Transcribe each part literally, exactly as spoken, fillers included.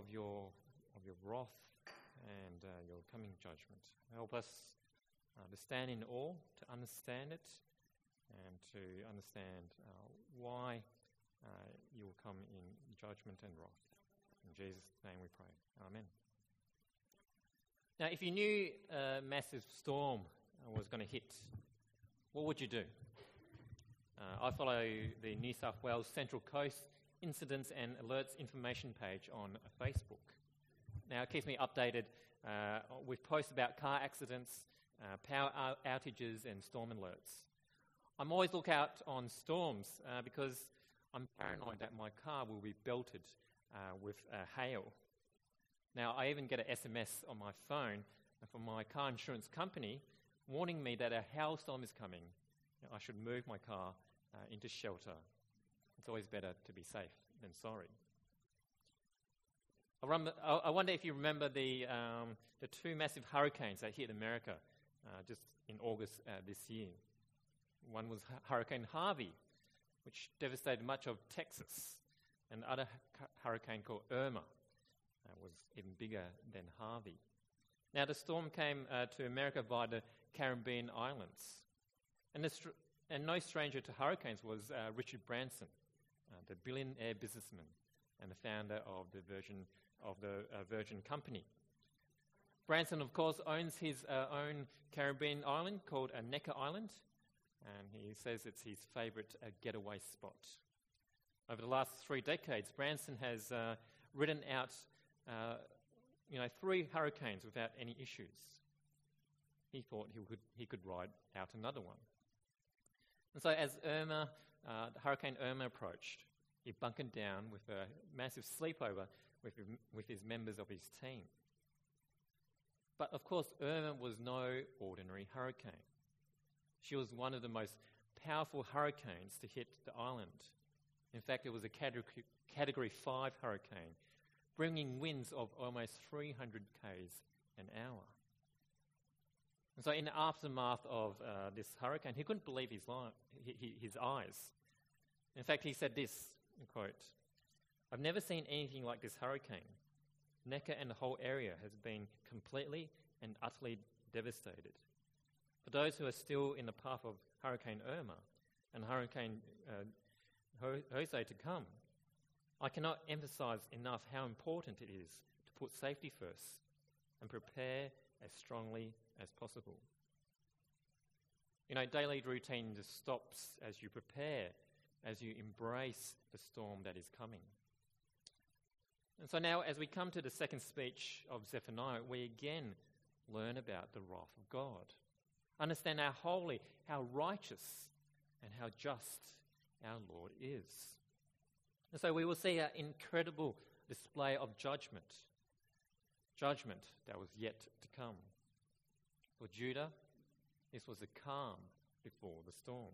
of your of your wrath and uh, your coming judgment. Help us uh, to stand in awe, to understand it, and to understand uh, why uh, you will come in judgment and wrath. In Jesus' name we pray. Amen. Now, if you knew a massive storm was going to hit, what would you do? Uh, I follow the New South Wales Central Coast Incidents and Alerts information page on Facebook. Now, it keeps me updated uh, with posts about car accidents, uh, power ou- outages and storm alerts. I'm always look out on storms uh, because I'm paranoid that my car will be belted uh, with uh, hail. Now, I even get an S M S on my phone from my car insurance company warning me that a hailstorm is coming. I should move my car uh, into shelter. It's always better to be safe than sorry. I, rem- I wonder if you remember the um, the two massive hurricanes that hit America uh, just in August uh, this year. One was Hurricane Harvey, which devastated much of Texas, and the other hu- hurricane called Irma uh, was even bigger than Harvey. Now, the storm came uh, to America via the Caribbean islands. And, the str- and no stranger to hurricanes was uh, Richard Branson, uh, the billionaire businessman and the founder of the Virgin of the uh, Virgin Company. Branson, of course, owns his uh, own Caribbean island called uh, Necker Island, and he says it's his favourite uh, getaway spot. Over the last three decades, Branson has uh, ridden out, uh, you know, three hurricanes without any issues. He thought he could he could ride out another one. And so, as Irma, uh, the Hurricane Irma approached, he bunkered down with a massive sleepover with with his members of his team. But of course, Irma was no ordinary hurricane. She was one of the most powerful hurricanes to hit the island. In fact, it was a category, category five hurricane, bringing winds of almost three hundred kays an hour. And so in the aftermath of uh, this hurricane, he couldn't believe his, li- his eyes. In fact, he said this, quote, "I've never seen anything like this hurricane. Necker and the whole area has been completely and utterly devastated. For those who are still in the path of Hurricane Irma and Hurricane uh, Jose to come, I cannot emphasize enough how important it is to put safety first and prepare as strongly as possible. You know, daily routine just stops as you prepare, as you embrace the storm that is coming." And so now, as we come to the second speech of Zephaniah, we again learn about the wrath of God. Understand how holy, how righteous, and how just our Lord is. And so we will see an incredible display of judgment. Judgment that was yet to come. For Judah, this was a calm before the storm.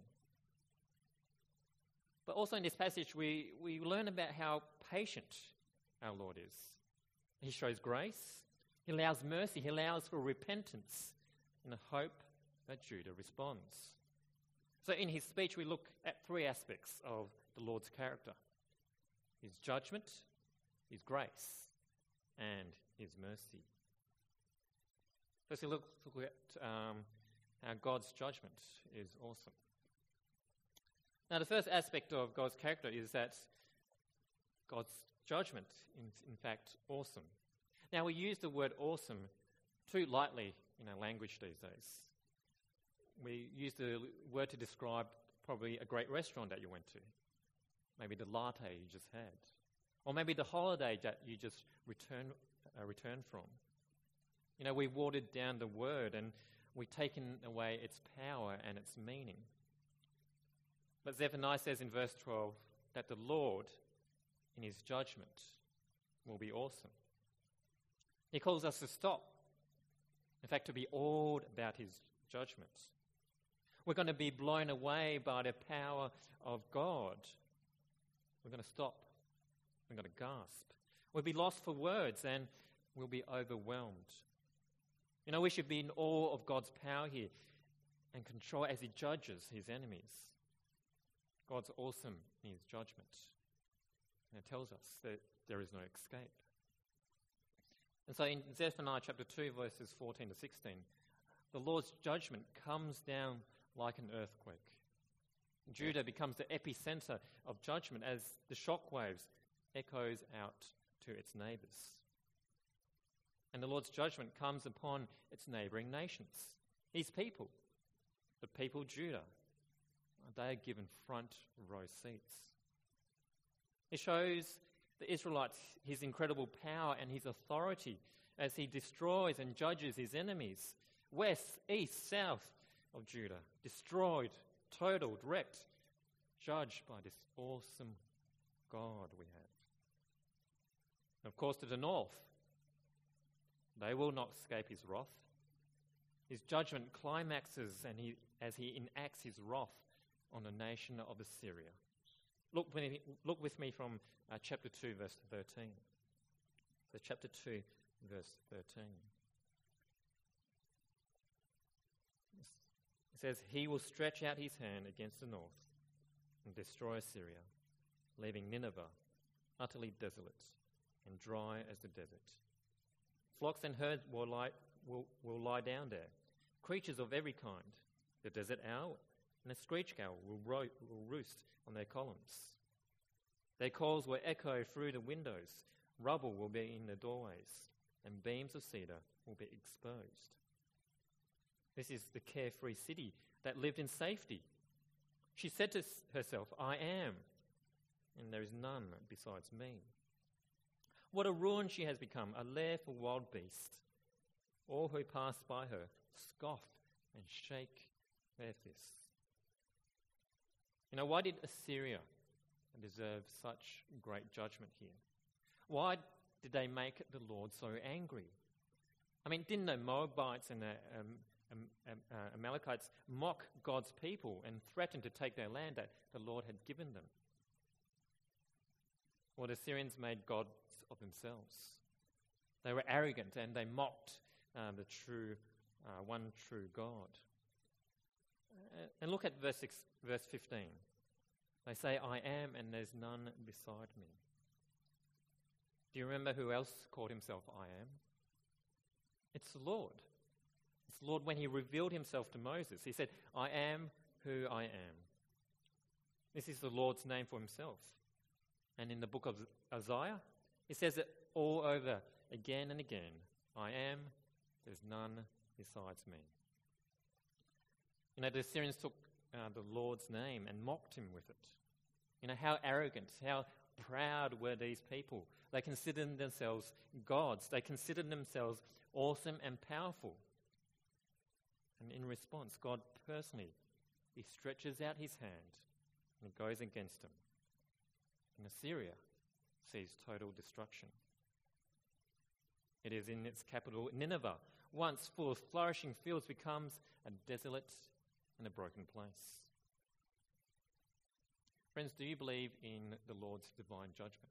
But also in this passage, we, we learn about how patient our Lord is. He shows grace, he allows mercy, he allows for repentance in the hope that Judah responds. So in his speech, we look at three aspects of the Lord's character: his judgment, his grace, and his mercy. First, we look, look at um, how God's judgment is awesome. Now, the first aspect of God's character is that God's judgment is, in fact, awesome. Now, we use the word awesome too lightly in our language these days. We use the word to describe probably a great restaurant that you went to, maybe the latte you just had, or maybe the holiday that you just returned uh, returned from. You know, we watered down the word and we've taken away its power and its meaning. But Zephaniah says in verse twelve that the Lord, in his judgment, will be awesome. He calls us to stop. In fact, to be awed about his judgment. We're going to be blown away by the power of God. We're going to stop. We're going to gasp. We'll be lost for words and we'll be overwhelmed. You know, we should be in awe of God's power here and control as he judges his enemies. God's awesome in his judgment. And it tells us that there is no escape. And so in Zephaniah chapter two, verses fourteen to sixteen, the Lord's judgment comes down like an earthquake. Judah becomes the epicenter of judgment as the shockwaves echoes out to its neighbours. And the Lord's judgment comes upon its neighbouring nations, his people, the people Judah. They are given front row seats. It shows the Israelites his incredible power and his authority as he destroys and judges his enemies. West, east, south of Judah, destroyed, totaled, wrecked, judged by this awesome God we have. And of course, to the north, they will not escape his wrath. His judgment climaxes and he, as he enacts his wrath on the nation of Assyria. Look with me, look with me from uh, chapter two, verse thirteen. So chapter two, verse thirteen. It says, "He will stretch out his hand against the north and destroy Assyria, leaving Nineveh utterly desolate and dry as the desert. Flocks and herds will lie, will, will lie down there, creatures of every kind. The desert owl and the screech owl will, ro- will roost on their columns. Their calls will echo through the windows, rubble will be in the doorways, and beams of cedar will be exposed." This is the carefree city that lived in safety. She said to herself, "I am, and there is none besides me." What a ruin she has become, a lair for wild beasts. All who pass by her scoff and shake their fists. You know, why did Assyria deserve such great judgment here? Why did they make the Lord so angry? I mean, didn't the Moabites and the um, um, um, uh, Amalekites mock God's people and threaten to take their land that the Lord had given them? Well, the Assyrians made gods of themselves. They were arrogant and they mocked uh, the true, uh, one true God. Uh, and look at verse six, verse fifteen. They say, "I am, and there's none beside me." Do you remember who else called himself I am? It's the Lord. It's the Lord when he revealed himself to Moses. He said, "I am who I am." This is the Lord's name for himself. And in the book of Isaiah, he says it all over again and again. "I am, there's none besides me." You know, the Assyrians took uh, the Lord's name and mocked him with it. You know, how arrogant, how proud were these people. They considered themselves gods. They considered themselves awesome and powerful. And in response, God personally, he stretches out his hand and goes against them. And Assyria sees total destruction. It is in its capital, Nineveh, once full of flourishing fields, becomes a desolate and a broken place. Friends, do you believe in the Lord's divine judgment?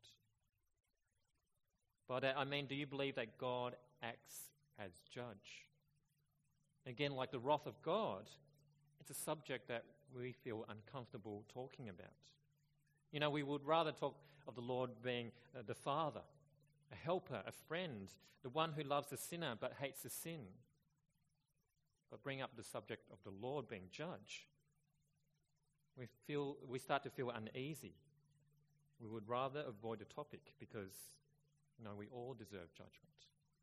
By that I mean, do you believe that God acts as judge? Again, like the wrath of God, it's a subject that we feel uncomfortable talking about. You know, we would rather talk of the Lord being uh, the Father, a helper, a friend, the one who loves the sinner but hates the sin. But bring up the subject of the Lord being judge, we feel we start to feel uneasy. We would rather avoid the topic because, you know, we all deserve judgment.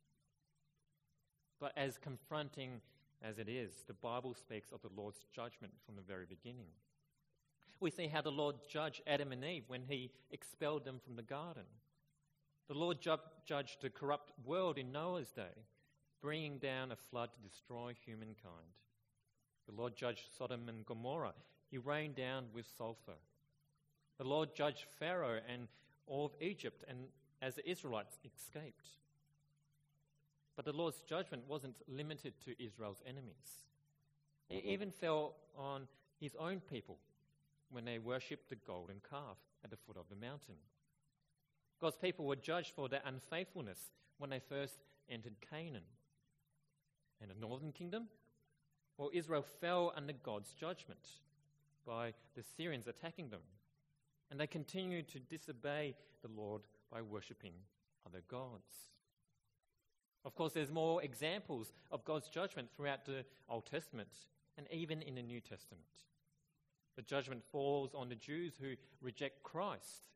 But as confronting as it is, the Bible speaks of the Lord's judgment from the very beginning. We see how the Lord judged Adam and Eve when he expelled them from the garden. The Lord ju- judged the corrupt world in Noah's day, bringing down a flood to destroy humankind. The Lord judged Sodom and Gomorrah. He rained down with sulfur. The Lord judged Pharaoh and all of Egypt, and as the Israelites escaped. But the Lord's judgment wasn't limited to Israel's enemies. It even fell on his own people when they worshipped the golden calf at the foot of the mountain. God's people were judged for their unfaithfulness when they first entered Canaan. And the northern kingdom? Well, Israel fell under God's judgment by the Syrians attacking them. And they continued to disobey the Lord by worshipping other gods. Of course, there's more examples of God's judgment throughout the Old Testament and even in the New Testament. The judgment falls on the Jews who reject Christ.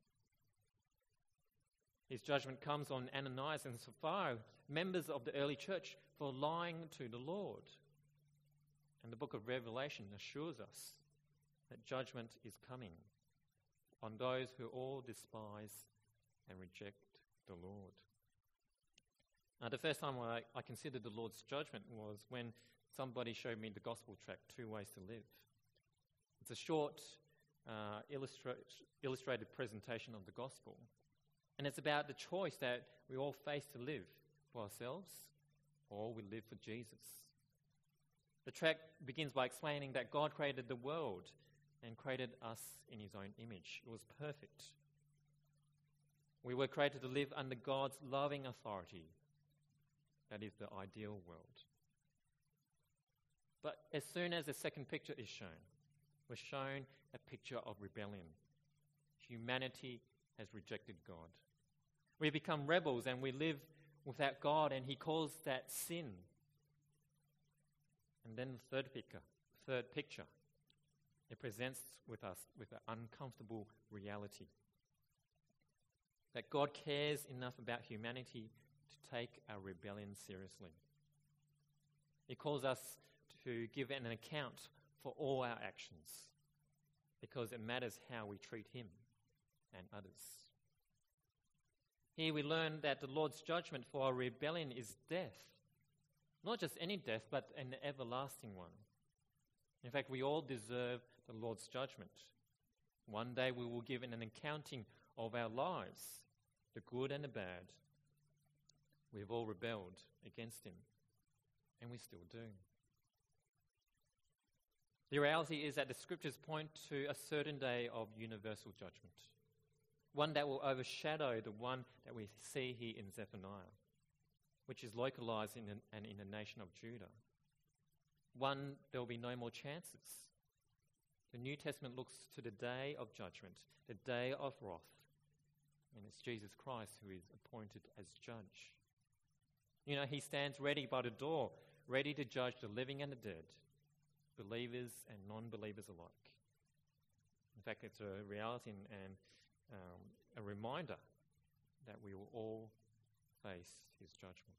His judgment comes on Ananias and Sapphira, members of the early church, for lying to the Lord. And the book of Revelation assures us that judgment is coming on those who all despise and reject the Lord. Now, the first time I, I considered the Lord's judgment was when somebody showed me the gospel tract, Two Ways to Live. It's a short uh, illustra- illustrated presentation of the gospel. And it's about the choice that we all face to live for ourselves or we live for Jesus. The tract begins by explaining that God created the world and created us in his own image. It was perfect. We were created to live under God's loving authority. That is the ideal world. But as soon as the second picture is shown, we're shown a picture of rebellion. Humanity has rejected God. We become rebels and we live without God, and he calls that sin. And then the third picture, third picture, it presents with us with an uncomfortable reality. That God cares enough about humanity to take our rebellion seriously. He calls us to give an account for all our actions because it matters how we treat him and others. Here we learn that the Lord's judgment for our rebellion is death. Not just any death, but an everlasting one. In fact, we all deserve the Lord's judgment. One day we will give an accounting of our lives, the good and the bad. We've all rebelled against him, and we still do. The reality is that the scriptures point to a certain day of universal judgment, one that will overshadow the one that we see here in Zephaniah, which is localized in an, and in the nation of Judah. One, there will be no more chances. The New Testament looks to the day of judgment, the day of wrath, and it's Jesus Christ who is appointed as judge. You know, he stands ready by the door, ready to judge the living and the dead, believers and non-believers alike. In fact, it's a reality and, and um, a reminder that we will all face his judgment.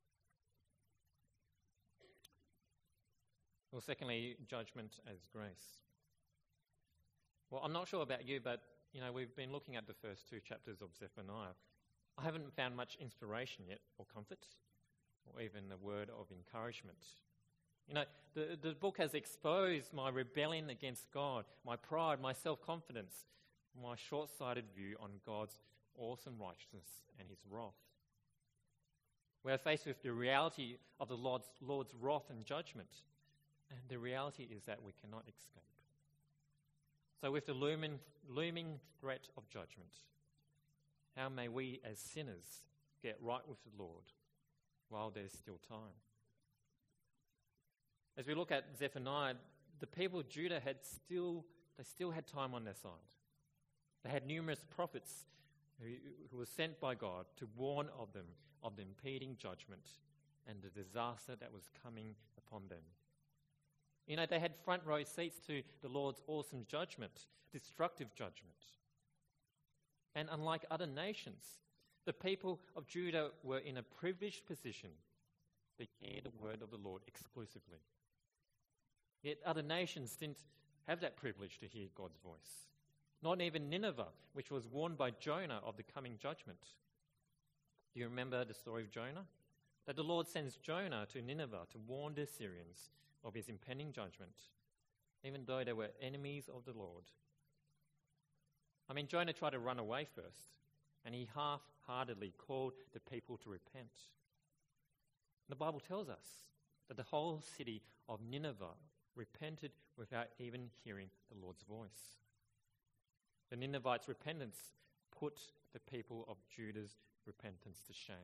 Well, secondly, judgment as grace. Well, I'm not sure about you, but, you know, we've been looking at the first two chapters of Zephaniah. I haven't found much inspiration yet, or comfort, or even a word of encouragement. You know, the, the book has exposed my rebellion against God, my pride, my self-confidence, my short-sighted view on God's awesome righteousness and his wrath. We are faced with the reality of the Lord's, Lord's wrath and judgment, and the reality is that we cannot escape. So with the looming, looming threat of judgment, how may we as sinners get right with the Lord while there's still time? As we look at Zephaniah, the people of Judah had still, they still had time on their side. They had numerous prophets who, who were sent by God to warn of them, of the impending judgment and the disaster that was coming upon them. You know, they had front row seats to the Lord's awesome judgment, destructive judgment. And unlike other nations, the people of Judah were in a privileged position to hear the word of the Lord exclusively. Yet other nations didn't have that privilege to hear God's voice. Not even Nineveh, which was warned by Jonah of the coming judgment. Do you remember the story of Jonah? That the Lord sends Jonah to Nineveh to warn the Assyrians of his impending judgment, even though they were enemies of the Lord. I mean, Jonah tried to run away first, and he half-heartedly called the people to repent. The Bible tells us that the whole city of Nineveh repented without even hearing the Lord's voice. The Ninevites' repentance put the people of Judah's repentance to shame.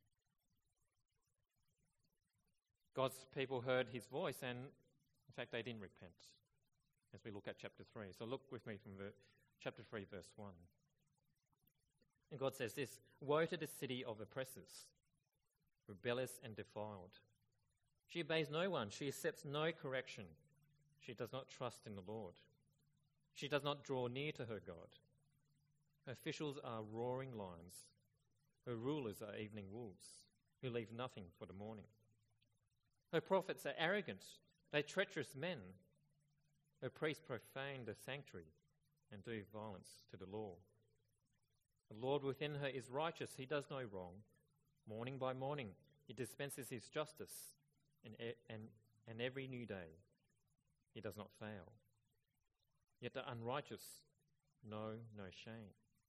God's people heard his voice, and in fact they didn't repent, as we look at chapter three. So look with me from ver- chapter three, verse one. And God says this, "Woe to the city of oppressors, rebellious and defiled. She obeys no one. She accepts no correction. She does not trust in the Lord. She does not draw near to her God. Her officials are roaring lions. Her rulers are evening wolves, who leave nothing for the morning. Her prophets are arrogant. They are treacherous men. Her priests profane the sanctuary and do violence to the law. The Lord within her is righteous. He does no wrong. Morning by morning, he dispenses his justice, and, and, and every new day he does not fail. Yet the unrighteous know no shame.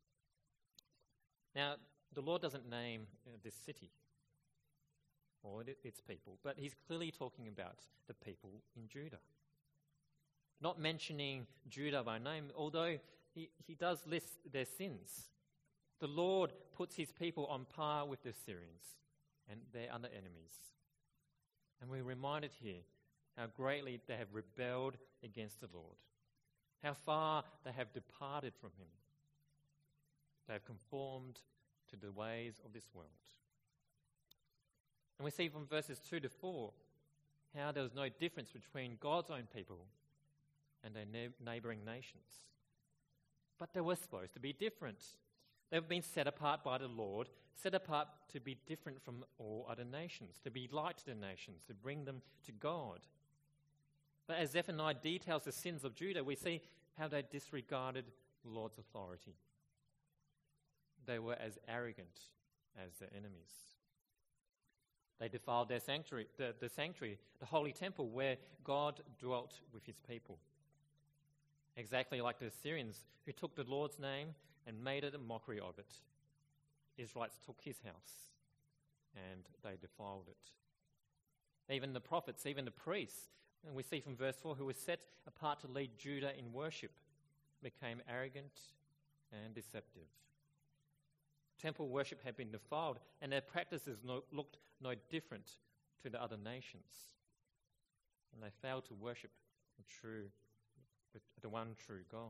Now, the Lord doesn't name uh, this city or its people, but he's clearly talking about the people in Judah. Not mentioning Judah by name, although he, he does list their sins. The Lord puts his people on par with the Syrians and their other enemies. And we're reminded here how greatly they have rebelled against the Lord, how far they have departed from him. They have conformed to the ways of this world. And we see from verses two to four how there was no difference between God's own people and their ne- neighbouring nations. But they were supposed to be different. They've been set apart by the Lord, set apart to be different from all other nations, to be light to the nations, to bring them to God. But as Zephaniah details the sins of Judah, we see how they disregarded the Lord's authority. They were as arrogant as their enemies. They defiled their sanctuary, the, the sanctuary, the holy temple where God dwelt with his people. Exactly like the Assyrians who took the Lord's name and made it a mockery of it. Israelites took his house and they defiled it. Even the prophets, even the priests, and we see from verse four, who were set apart to lead Judah in worship, became arrogant and deceptive. Temple worship had been defiled, and their practices no, looked no different to the other nations. And they failed to worship the true, the one true God.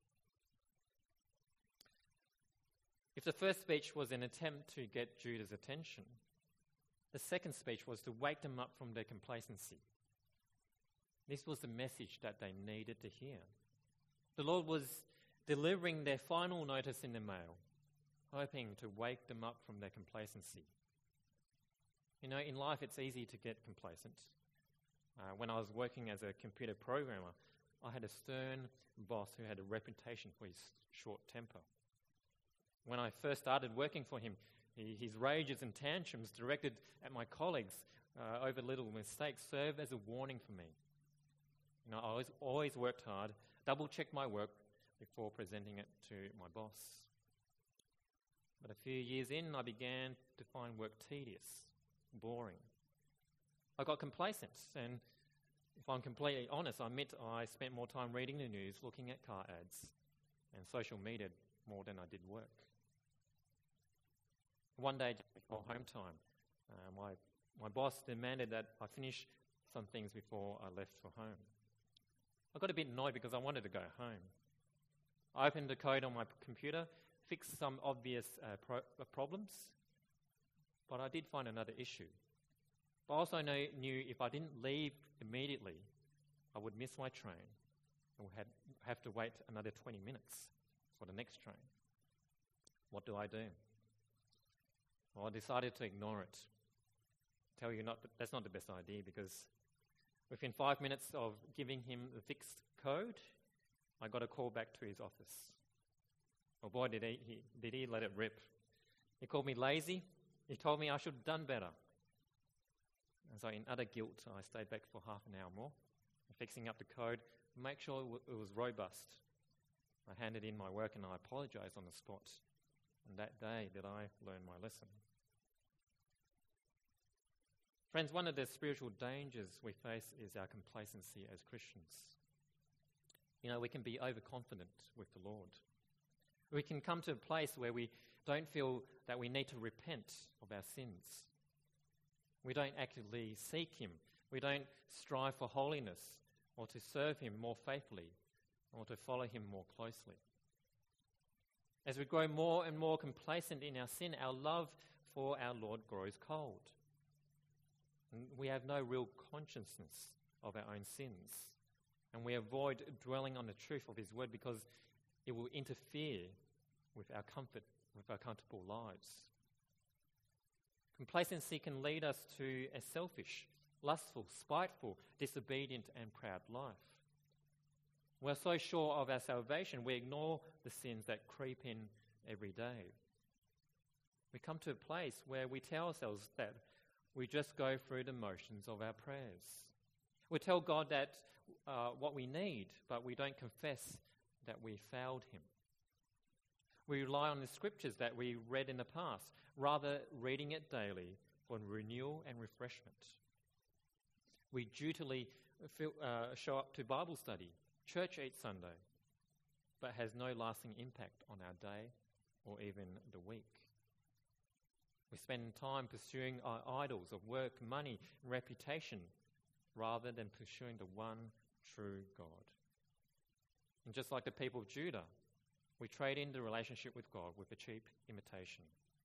If the first speech was an attempt to get Judah's attention, the second speech was to wake them up from their complacency. This was the message that they needed to hear. The Lord was delivering their final notice in the mail, hoping to wake them up from their complacency. You know, in life it's easy to get complacent. Uh, when I was working as a computer programmer, I had a stern boss who had a reputation for his short temper. When I first started working for him, he, his rages and tantrums directed at my colleagues uh, over little mistakes served as a warning for me. You know, I always, always worked hard, double-checked my work before presenting it to my boss. But a few years in, I began to find work tedious, boring. I got complacent, and if I'm completely honest, I admit I spent more time reading the news, looking at car ads, and social media more than I did work. One day, just before home time, uh, my, my boss demanded that I finish some things before I left for home. I got a bit annoyed because I wanted to go home. I opened the code on my computer, fixed some obvious uh, pro- uh, problems, but I did find another issue. I also know, knew if I didn't leave immediately, I would miss my train and would have, have to wait another twenty minutes for the next train. What do I do? Well, I decided to ignore it. Tell you not, that's not the best idea, because within five minutes of giving him the fixed code, I got a call back to his office. Oh boy, did he, he, did he let it rip. He called me lazy. He told me I should have done better. And so in utter guilt, I stayed back for half an hour more, fixing up the code, make sure it, w- it was robust. I handed in my work and I apologized on the spot. And that day did I learn my lesson. Friends, one of the spiritual dangers we face is our complacency as Christians. You know, we can be overconfident with the Lord. We can come to a place where we don't feel that we need to repent of our sins. We don't actively seek him. We don't strive for holiness or to serve him more faithfully or to follow him more closely. As we grow more and more complacent in our sin, our love for our Lord grows cold. And we have no real consciousness of our own sins. And we avoid dwelling on the truth of his word because it will interfere with our comfort, with our comfortable lives. Complacency can lead us to a selfish, lustful, spiteful, disobedient and proud life. We're so sure of our salvation, we ignore the sins that creep in every day. We come to a place where we tell ourselves that we just go through the motions of our prayers. We tell God that uh, what we need, but we don't confess that we failed him. We rely on the scriptures that we read in the past, rather reading it daily for renewal and refreshment. We dutifully feel, uh, show up to Bible study, church each Sunday, but has no lasting impact on our day or even the week. We spend time pursuing our idols of work, money, and reputation, rather than pursuing the one true God. And just like the people of Judah, we trade in the relationship with God with a cheap imitation.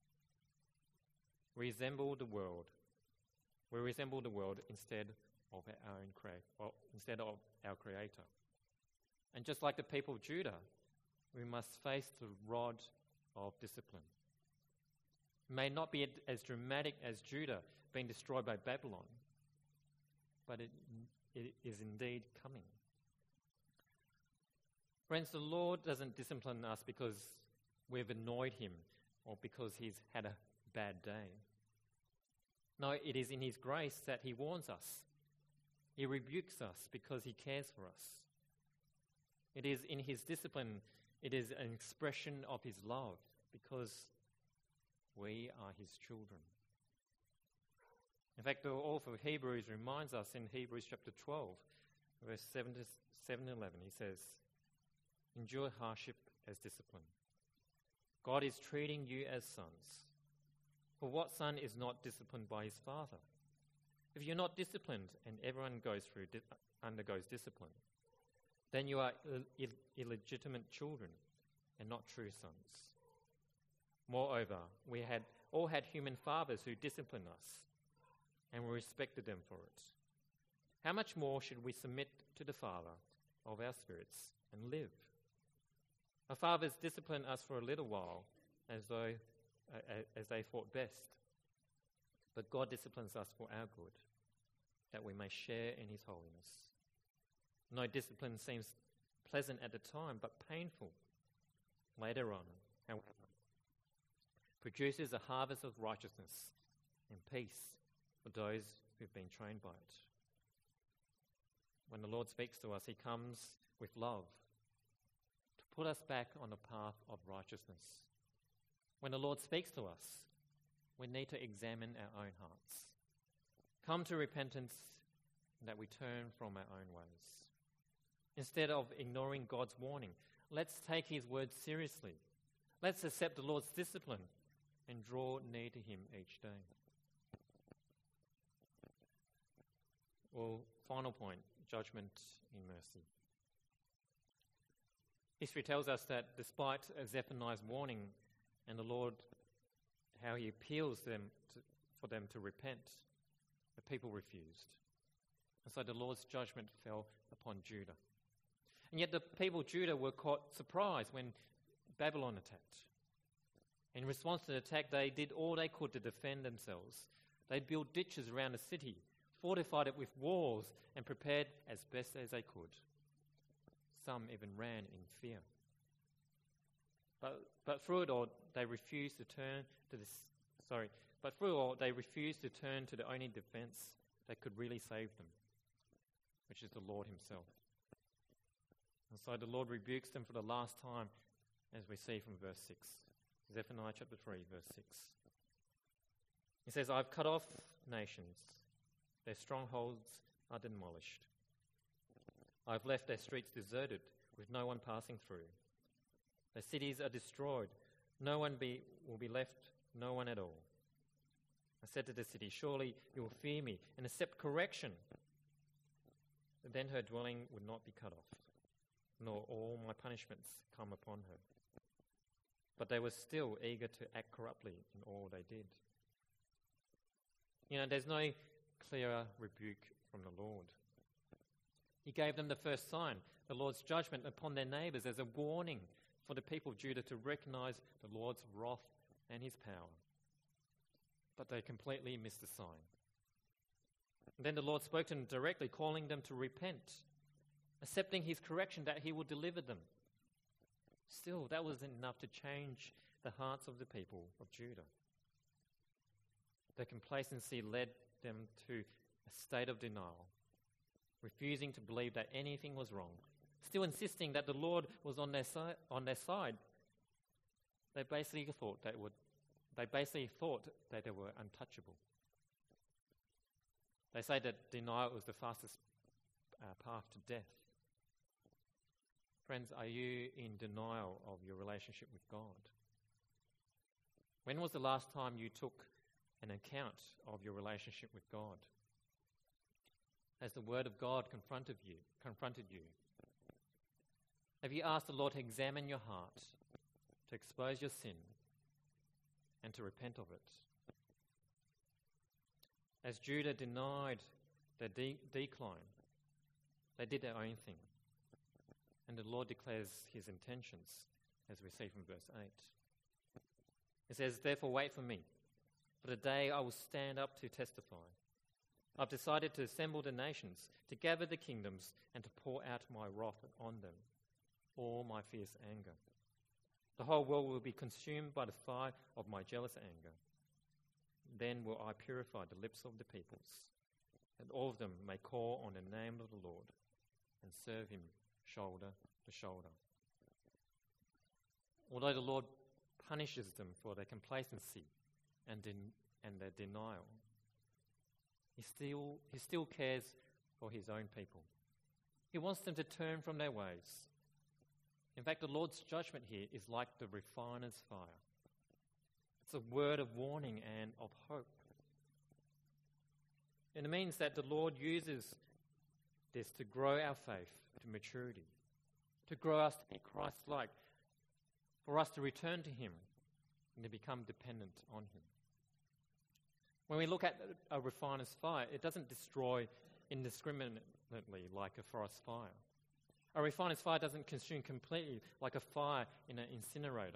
We resemble the world. We resemble the world instead of our own crea- well, instead of our Creator. And just like the people of Judah, we must face the rod of discipline. It may not be as dramatic as Judah being destroyed by Babylon, but it, it is indeed coming. Friends, the Lord doesn't discipline us because we've annoyed him or because he's had a bad day. No, it is in his grace that he warns us. He rebukes us because he cares for us. It is in his discipline, it is an expression of his love because we are his children. In fact, the author of Hebrews reminds us in Hebrews chapter twelve, verse seven to seven and eleven, he says, "Endure hardship as discipline. God is treating you as sons. For what son is not disciplined by his father? If you're not disciplined, and everyone goes through di- undergoes discipline, then you are Ill- Ill- illegitimate children and not true sons. Moreover, we had all had human fathers who disciplined us, and we respected them for it. How much more should we submit to the Father of our spirits and live? Our fathers disciplined us for a little while, as though uh, as they thought best. But God disciplines us for our good, that we may share in his holiness. No discipline seems pleasant at the time, but painful later on, however, produces a harvest of righteousness and peace for those who've been trained by it. When the Lord speaks to us, he comes with love to put us back on the path of righteousness. When the Lord speaks to us, we need to examine our own hearts. Come to repentance that we turn from our own ways. Instead of ignoring God's warning, let's take his word seriously. Let's accept the Lord's discipline and draw near to him each day. Well, final point, judgment in mercy. History tells us that despite Zephaniah's warning and the Lord, how he appeals them to, for them to repent, the people refused. And so the Lord's judgment fell upon Judah. And yet the people of Judah were caught surprised when Babylon attacked. In response to the attack, they did all they could to defend themselves. They built ditches around the city, fortified it with walls, and prepared as best as they could. Some even ran in fear. But, but through it all, they refused to turn to this. Sorry, but through it all, they refused to turn to the only defense that could really save them, which is the Lord himself. And so the Lord rebukes them for the last time, as we see from verse six. Zephaniah chapter three, verse six. He says, "I've cut off nations. Their strongholds are demolished. I've left their streets deserted, with no one passing through. Their cities are destroyed. No one be, will be left, no one at all. I said to the city, surely you will fear me and accept correction. But then her dwelling would not be cut off, nor all my punishments come upon her. But they were still eager to act corruptly in all they did." You know, there's no clearer rebuke from the Lord. He gave them the first sign, the Lord's judgment upon their neighbours, as a warning for the people of Judah to recognise the Lord's wrath and his power. But they completely missed the sign. And then the Lord spoke to them directly, calling them to repent, accepting his correction that he would deliver them. Still, that wasn't enough to change the hearts of the people of Judah. Their complacency led them to a state of denial, refusing to believe that anything was wrong, still insisting that the Lord was on their side. On their side. They basically thought they would. They basically thought that they were untouchable. They say that denial was the fastest uh, path to death. Friends, are you in denial of your relationship with God? When was the last time you took an account of your relationship with God? Has the Word of God confronted you? Confronted you? Have you asked the Lord to examine your heart, to expose your sin, and to repent of it? As Judah denied their de- decline, they did their own thing. And the Lord declares his intentions, as we see from verse eight. It says, "Therefore wait for me, for the day I will stand up to testify. I've decided to assemble the nations, to gather the kingdoms, and to pour out my wrath on them, all my fierce anger. The whole world will be consumed by the fire of my jealous anger. Then will I purify the lips of the peoples, that all of them may call on the name of the Lord and serve him shoulder to shoulder." Although the Lord punishes them for their complacency and, den- and their denial, he still, he still cares for his own people. He wants them to turn from their ways. In fact, the Lord's judgment here is like the refiner's fire. It's a word of warning and of hope. And it means that the Lord uses this to grow our faith to maturity, to grow us to be Christ-like, for us to return to him and to become dependent on him. When we look at a refiner's fire, it doesn't destroy indiscriminately like a forest fire. A refiner's fire doesn't consume completely like a fire in an incinerator.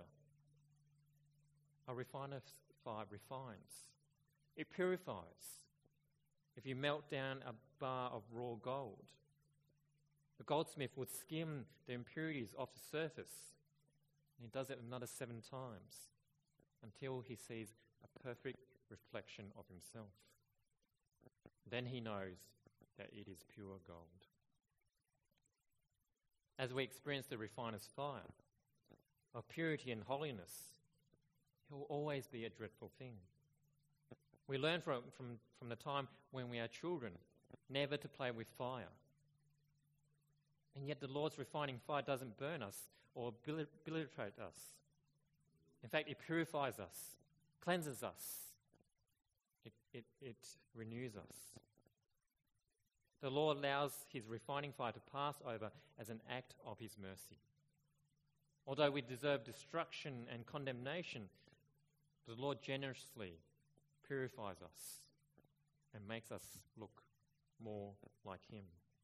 A refiner's fire refines. It purifies. If you melt down a bar of raw gold, the goldsmith would skim the impurities off the surface, and he does it another seven times until he sees a perfect reflection of himself. Then he knows that it is pure gold. As we experience the refiner's fire of purity and holiness, it will always be a dreadful thing. We learn from, from, from the time when we are children never to play with fire. And yet the Lord's refining fire doesn't burn us or obliterate us. In fact, it purifies us, cleanses us. It, it, it renews us. The Lord allows his refining fire to pass over as an act of his mercy. Although we deserve destruction and condemnation, the Lord generously purifies us and makes us look more like him.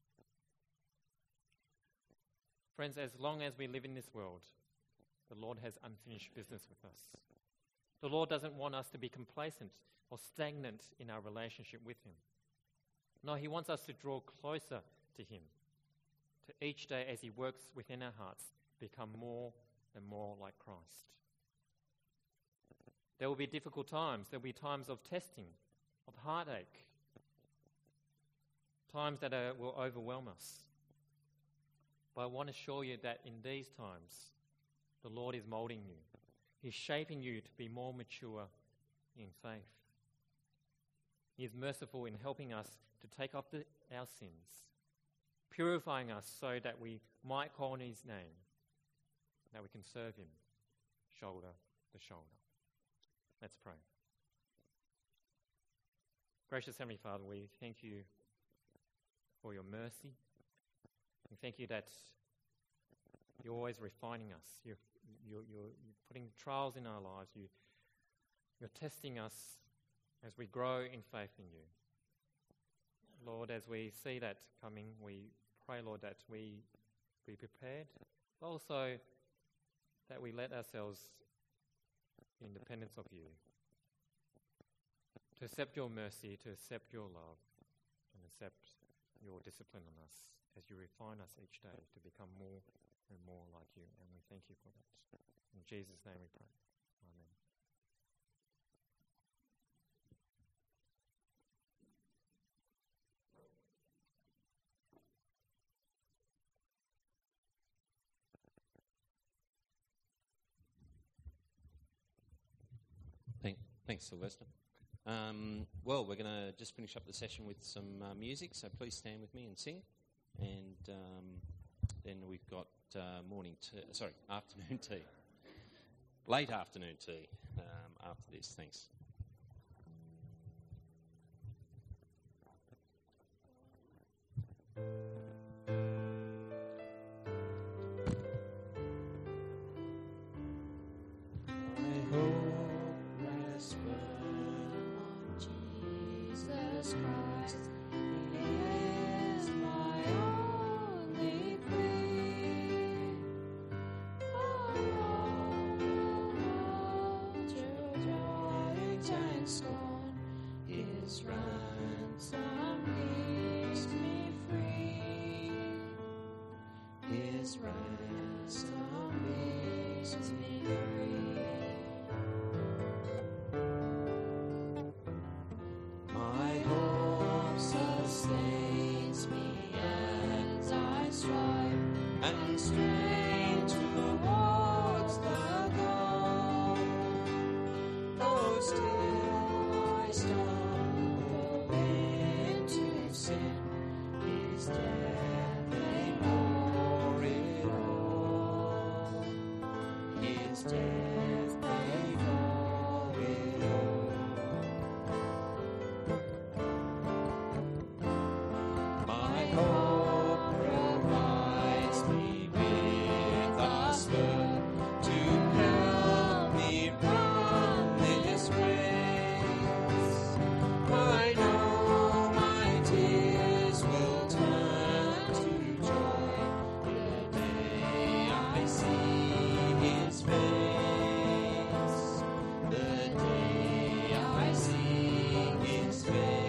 Friends, as long as we live in this world, the Lord has unfinished business with us. The Lord doesn't want us to be complacent or stagnant in our relationship with him. No, he wants us to draw closer to him, to each day as he works within our hearts, become more and more like Christ. There will be difficult times. There will be times of testing, of heartache, times that are, will overwhelm us. But I want to assure you that in these times, the Lord is molding you. He's shaping you to be more mature in faith. He is merciful in helping us to take off the, our sins, purifying us so that we might call on his name, that we can serve him shoulder to shoulder. Let's pray. Gracious Heavenly Father, we thank you for your mercy. We thank you that you're always refining us. You're, you're, you're, you're putting trials in our lives. You, you're testing us as we grow in faith in you. Lord, as we see that coming, we pray, Lord, that we be prepared, but also that we let ourselves in dependence of you, to accept your mercy, to accept your love, and accept your discipline on us as you refine us each day to become more and more like you. And we thank you for that. In Jesus' name we pray. Amen. Thank, thanks, Sylvester. Um, well, we're going to just finish up the session with some uh, music, so please stand with me and sing. And um, then we've got uh, morning tea, sorry, afternoon tea, late afternoon tea um, after this. Thanks. Christ, He is my only plea. Oh, Lord, your joy and scorn, His ransom leaves me free. His ransom leaves me free. Sustains me as I strive and strain towards the goal. Though still I stumble into sin, His death made more it all. His death made more it all. Hope provides me with a spur to help me run this race. I know my tears will turn to joy the day I see His face. The day I see His face.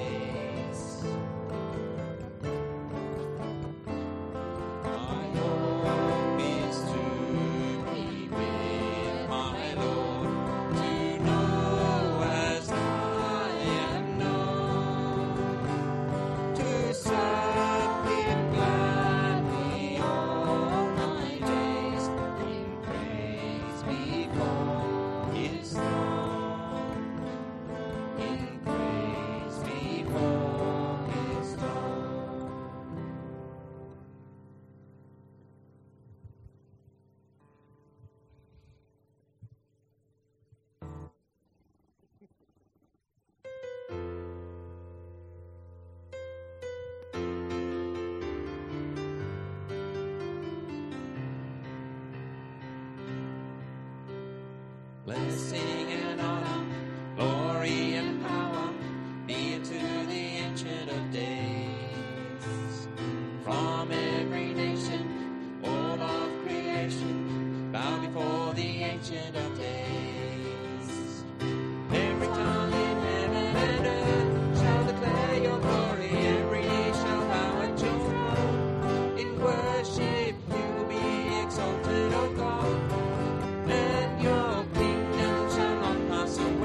Blessing and honor, glory and power be unto the Ancient of Days. From every nation, all of creation, bow before the Ancient of Days. Every tongue in heaven and earth shall declare your glory. Every knee shall bow at your throne. In worship you will be exalted, O God, and your kingdom shall not pass away.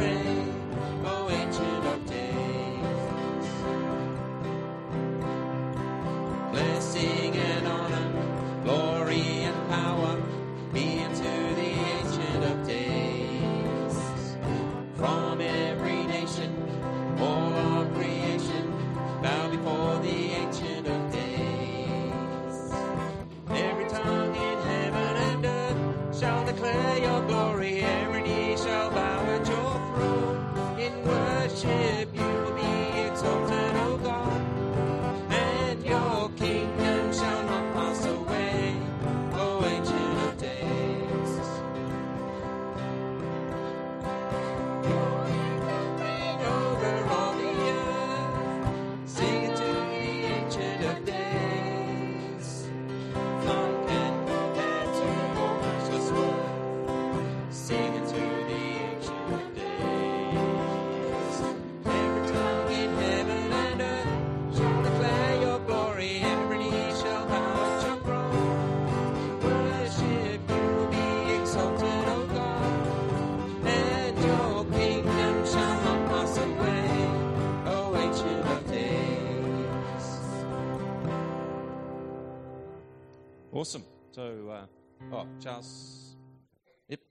Awesome. So, uh, oh, Charles. Yep.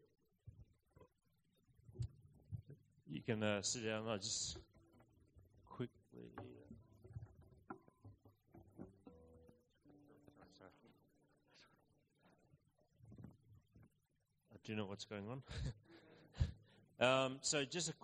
You can uh, sit down. I just quickly. I do know what's going on. um, so, just a